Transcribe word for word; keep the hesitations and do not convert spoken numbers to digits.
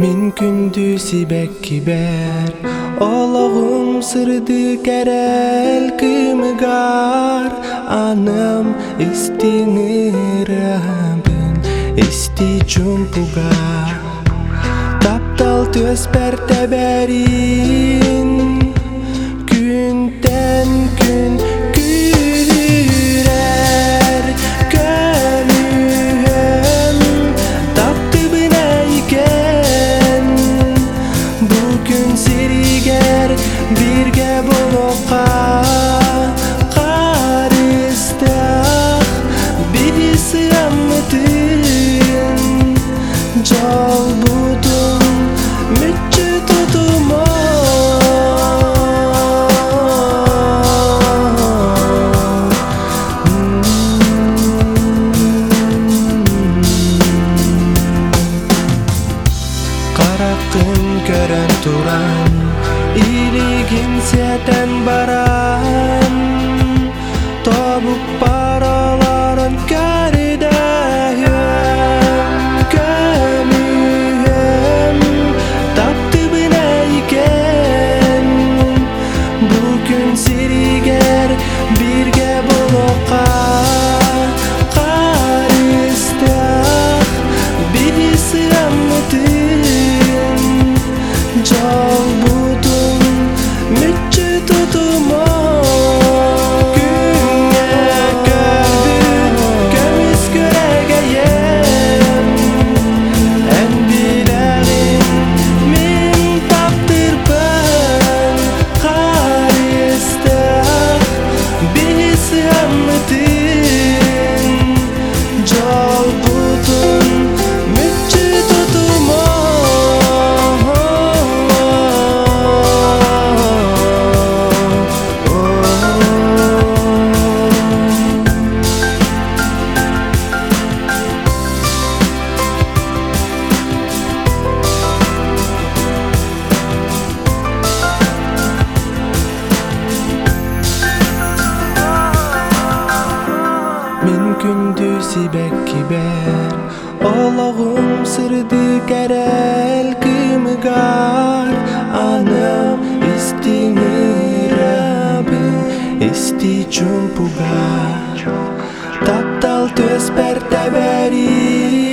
Min kündüzi bekkiber Olağım sırdı kerel kımgar Anam istinirabın isti cumpugar Taptal töz perteberin Günden gün gürer Gönlüm taptı binayken Bugün siriger birge boloqa Qaristaq birisi ammadın Jol budun mütçü tutumo Qaraqın gören turan İligin seten baran Tobuk paraların karidayım Gönlüm taptı binayken Bugün siriger birge boloqa Qaristaq birisi ammadın Jol budun mütçü tutumo Günge gördün gömüz göregeyem En bilerin min taptırpın Qaristaq birisi ammadın Jol budun mütçü tutumo Min kündüzi bekkiber Olağım sırdı kerel kımgar Anam istinirabın isti cumpugar Taptal töz perteberin